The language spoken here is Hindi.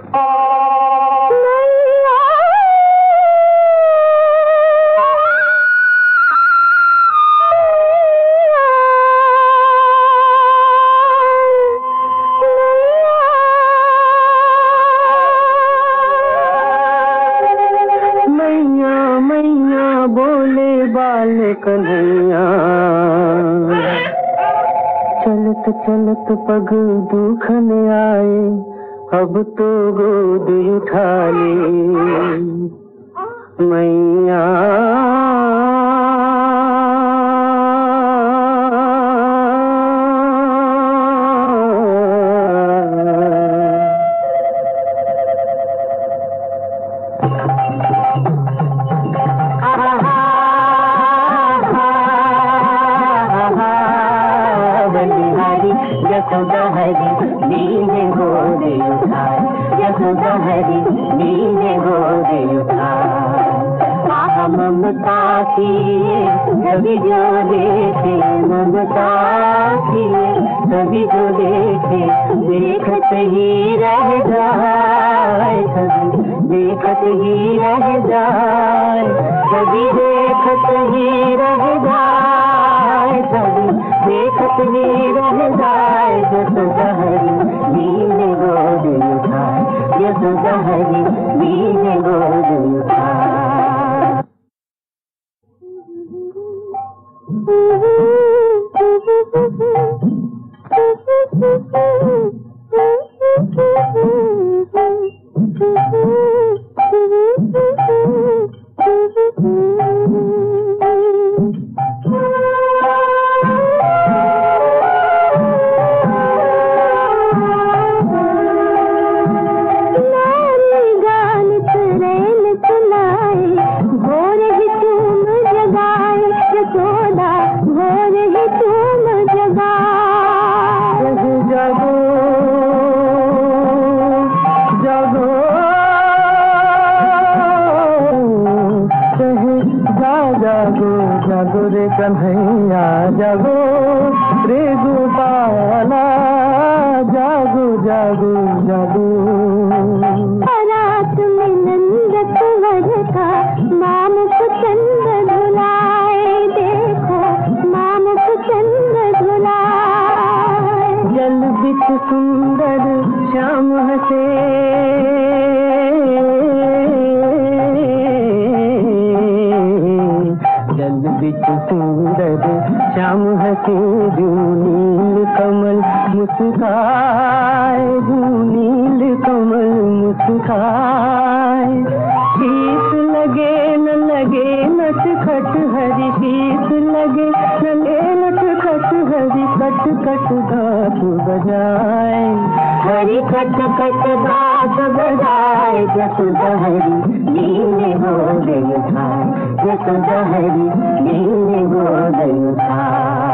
कन्हैया चलत चलत पग दुखन आए, अब तो गोद उठा ले मैया। यशोदा हरी लीले गोद उठाए, यशोदा हरी लीले गोद उठाए। ममता की सभी जो देखे, ममता की सभी जो देखे, देखत ही रह जाए, सभी देखत ही रह जाए, सभी देखत ही रह जाए, सभी देखत ही रह जाए। यशोदा हरी लीले गोद उठाए, यशोदा हरी लीले गोद उठाए। जागो जागो रे कन्हैया जागो रे गोपाला, जागो जागो जागो। रात में नंद कुंवर का मामुख चंद धुलाए, देखो मामुख चंद धुलाए। जल बिच सुंदर श्याम हसे, जल बिच सुंदर श्याम हसे, नील कमल मुस्काए, नील कमल मुस्काए। शीश लगे न लगे नटखट हरि, शीश लगे न लगे नटखट हरि, कट कट घाट बजाए, हरि कट कट घाट बजाए। यशोदा हरी लीले गोद उठाए, यशोदा हरी लीले गोद उठाए।